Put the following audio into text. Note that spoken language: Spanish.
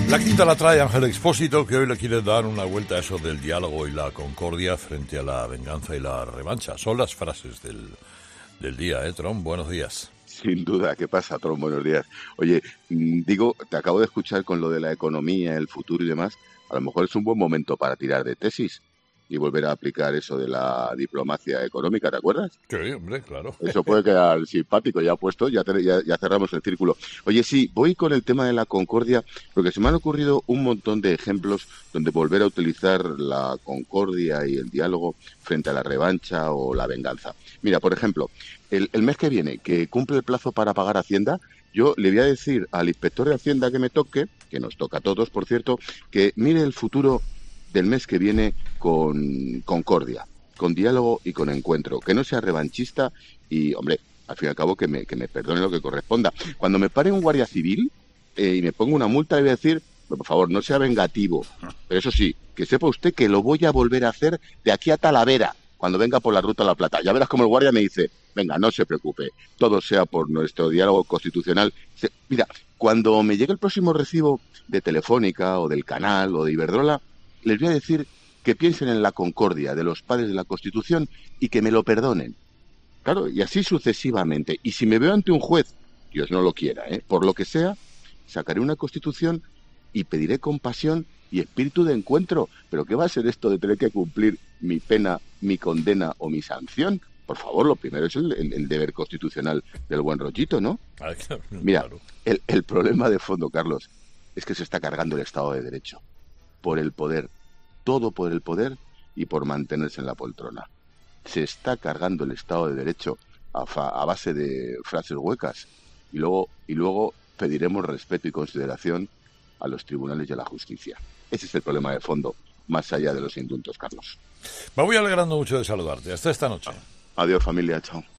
La quinta la trae Ángel Expósito, que hoy le quiere dar una vuelta a eso del diálogo y la concordia frente a la venganza y la revancha. Son las frases del día, ¿eh, Tron? Buenos días. Sin duda. ¿Qué pasa, Tron? Buenos días. Oye, digo, te acabo de escuchar con lo de la economía, el futuro y demás. A lo mejor es un buen momento para tirar de tesis y volver a aplicar eso de la diplomacia económica, ¿te acuerdas? Sí, hombre, claro. Eso puede quedar simpático, ya puesto, ya cerramos el círculo. Oye, sí, voy con el tema de la concordia, porque se me han ocurrido un montón de ejemplos donde volver a utilizar la concordia y el diálogo frente a la revancha o la venganza. Mira, por ejemplo, el mes que viene, que cumple el plazo para pagar Hacienda, yo le voy a decir al inspector de Hacienda que me toque, que nos toca a todos, por cierto, que mire el futuro del mes que viene con concordia, con diálogo y con encuentro, que no sea revanchista y, hombre, al fin y al cabo que me perdone lo que corresponda. Cuando me pare un guardia civil y me ponga una multa, le voy a decir, por favor, no sea vengativo, pero eso sí, que sepa usted que lo voy a volver a hacer de aquí a Talavera, cuando venga por la Ruta de la Plata. Ya verás como el guardia me dice, venga, no se preocupe, todo sea por nuestro diálogo constitucional. Mira, cuando me llegue el próximo recibo de Telefónica o del Canal o de Iberdrola, les voy a decir que piensen en la concordia de los padres de la Constitución y que me lo perdonen. Claro, y así sucesivamente. Y si me veo ante un juez, Dios no lo quiera, por lo que sea, sacaré una Constitución y pediré compasión y espíritu de encuentro. ¿Pero qué va a ser esto de tener que cumplir mi pena, mi condena o mi sanción? Por favor, lo primero es el deber constitucional del buen rollito, ¿no? Mira, el problema de fondo, Carlos, es que se está cargando el Estado de Derecho. Por el poder, todo por el poder y por mantenerse en la poltrona. Se está cargando el Estado de Derecho a base de frases huecas y luego pediremos respeto y consideración a los tribunales y a la justicia. Ese es el problema de fondo, más allá de los indultos, Carlos. Me voy alegrando mucho de saludarte. Hasta esta noche. Adiós, familia. Chao.